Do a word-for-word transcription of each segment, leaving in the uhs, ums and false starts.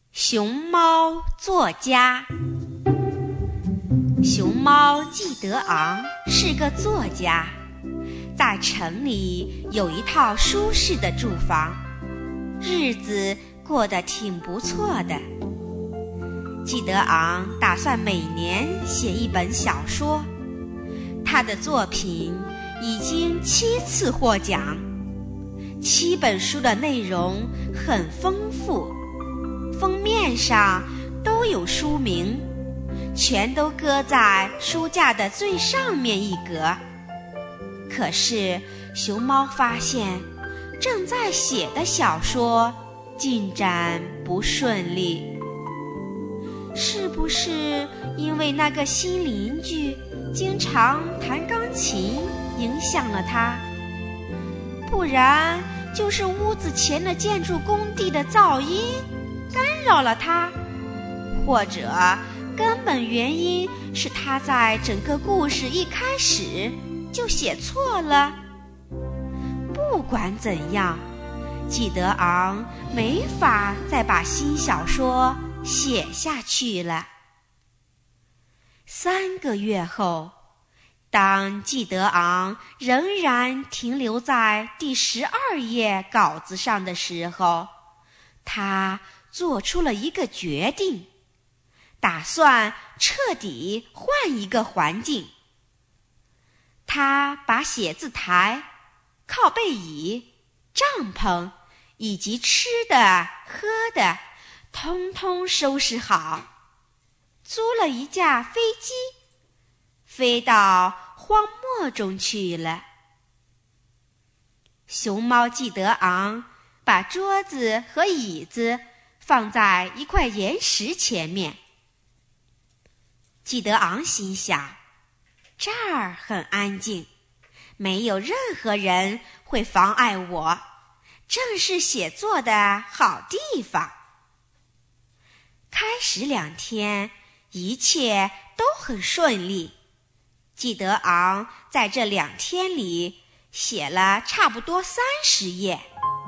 熊猫作家。熊猫季德昂是个作家，在城里有一套舒适的住房，日子过得挺不错的。季德昂打算每年写一本小说，他的作品已经七次获奖，七本书的内容很丰富，封面上都有书名，全都搁在书架的最上面一格。可是熊猫发现，正在写的小说进展不顺利。是不是因为那个新邻居经常弹钢琴影响了他？不然就是屋子前的建筑工地的噪音干扰了他，或者根本原因是他在整个故事一开始就写错了。不管怎样，季德昂没法再把新小说写下去了。三个月后，当季德昂仍然停留在第十二页稿子上的时候，他做出了一个决定，打算彻底换一个环境。他把写字台、靠背椅、帐篷以及吃的喝的通通收拾好，租了一架飞机，飞到荒漠中去了。熊猫季德昂把桌子和椅子放在一块岩石前面。季德昂心想，这儿很安静，没有任何人会妨碍我，正是写作的好地方。开始两天，一切都很顺利。季德昂在这两天里写了差不多三十页。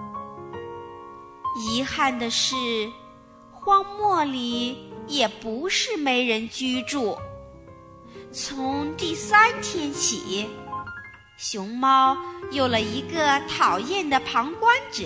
遗憾的是，荒漠里也不是没人居住。从第三天起，熊猫有了一个讨厌的旁观者，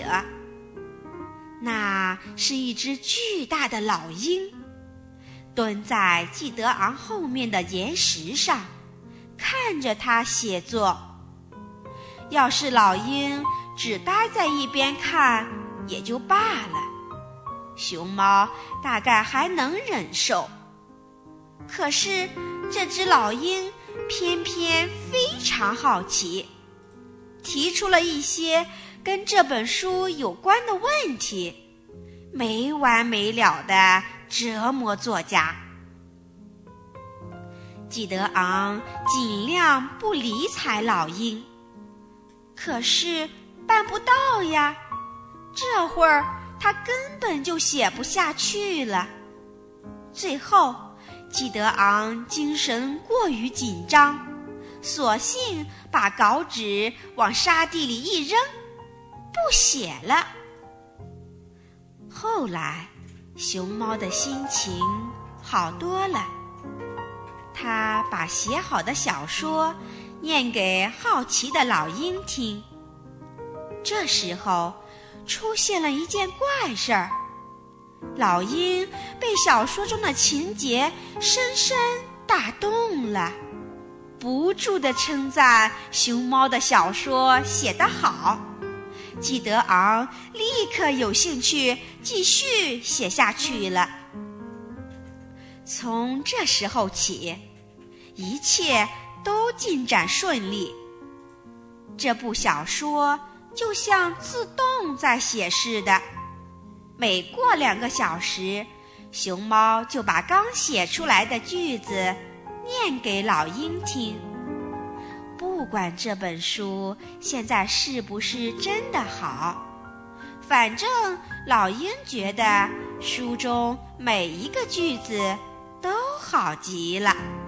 那是一只巨大的老鹰，蹲在季德昂后面的岩石上，看着他写作。要是老鹰只待在一边看也就罢了，熊猫大概还能忍受。可是这只老鹰偏偏非常好奇，提出了一些跟这本书有关的问题，没完没了地折磨作家。季德昂尽量不理睬老鹰，可是办不到呀，这会儿他根本就写不下去了。最后季德昂精神过于紧张，索性把稿纸往沙地里一扔，不写了。后来熊猫的心情好多了，他把写好的小说念给好奇的老鹰听。这时候出现了一件怪事儿，老鹰被小说中的情节深深打动了，不住地称赞熊猫的小说写得好。季德昂立刻有兴趣继续写下去了。从这时候起，一切都进展顺利。这部小说就像自动在写似的，每过两个小时，熊猫就把刚写出来的句子念给老鹰听。不管这本书现在是不是真的好，反正老鹰觉得书中每一个句子都好极了。